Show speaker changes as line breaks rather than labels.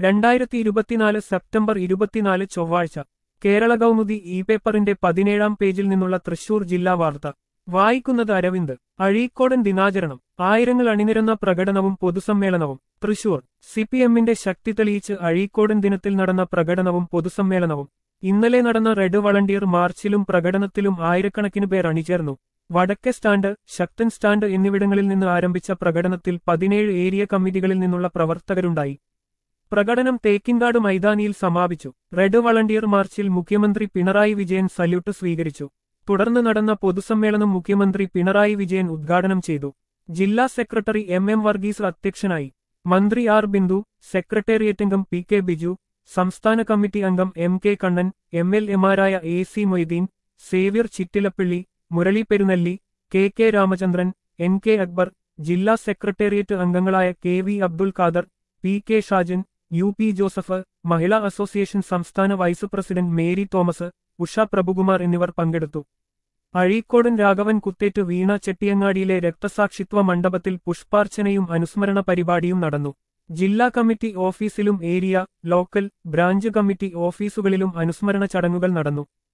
2024 September 24 ചൊവ്വാഴ്ച Kerala Kaumudi E പേപ്പറിന്റെ 17-ാം പേജിൽ നിന്നുള്ള തൃശൂർ ജില്ലാ വാർത്ത വായിക്കുന്നത് അരവിന്ദ്. അഴീക്കോടൻ ദിനാചരണം, ആയിരങ്ങൾ അണിനിരന്ന പ്രകടനവും പൊതുസമ്മേളനവും. തൃശൂർ സിപിഎമ്മിന്റെ ശക്തി തെളിയിച്ച് അഴീക്കോടൻ ദിനത്തിൽ നടന്ന പ്രകടനവും പൊതുസമ്മേളനവും. ഇന്നലെ നടന്ന റെഡ് വളണ്ടിയർ മാർച്ചിലും പ്രകടനത്തിലും ആയിരക്കണക്കിന് പേർ അണിചേർന്നു. വടക്കേ സ്റ്റാൻഡ്, ശക്തൻ സ്റ്റാൻഡ് എന്നിവിടങ്ങളിൽ നിന്ന് ആരംഭിച്ച പ്രകടനത്തിൽ 17 ഏരിയ കമ്മിറ്റികളിൽ നിന്നുള്ള പ്രവർത്തകരുണ്ടായി. പ്രകടനം തേക്കിൻകാട് മൈതാനിയിൽ സമാപിച്ചു. റെഡ് വളണ്ടിയർ മാർച്ചിൽ മുഖ്യമന്ത്രി പിണറായി വിജയൻ സല്യൂട്ട് സ്വീകരിച്ചു. തുടർന്ന് നടന്ന പൊതുസമ്മേളനം മുഖ്യമന്ത്രി പിണറായി വിജയൻ ഉദ്ഘാടനം ചെയ്തു. ജില്ലാ സെക്രട്ടറി എം വർഗീസ് അധ്യക്ഷനായി. മന്ത്രി ആർ ബിന്ദു, സെക്രട്ടേറിയറ്റ് അംഗം പി കെ ബിജു, സംസ്ഥാന കമ്മിറ്റി അംഗം എം കെ കണ്ണൻ, എംഎൽഎമാരായ A C Moideen, Xavier Chittilappally, Murali Perunnelli, K K Ramachandran, N K Akbar, ജില്ലാ സെക്രട്ടേറിയറ്റ് അംഗങ്ങളായ K V Abdul Khader, P K Shajan, U P Joseph, Mahila association സംസ്ഥാന വൈസ് പ്രസിഡന്റ് മേരി തോമസ്, ഉഷ പ്രഭുകുമാർ എന്നിവർ പങ്കെടുത്തു. അഴീക്കോടൻ രാഘവൻ കുത്തേറ്റ് വീണ ചെട്ടിയങ്ങാടിയിലെ രക്തസാക്ഷിത്വ മണ്ഡപത്തിൽ പുഷ്പാർച്ചനയും അനുസ്മരണ പരിപാടിയും നടന്നു. ജില്ലാ കമ്മിറ്റി ഓഫീസിലും ഏരിയ, ലോക്കൽ, ബ്രാഞ്ച് കമ്മിറ്റി ഓഫീസുകളിലും അനുസ്മരണ ചടങ്ങുകൾ നടന്നു.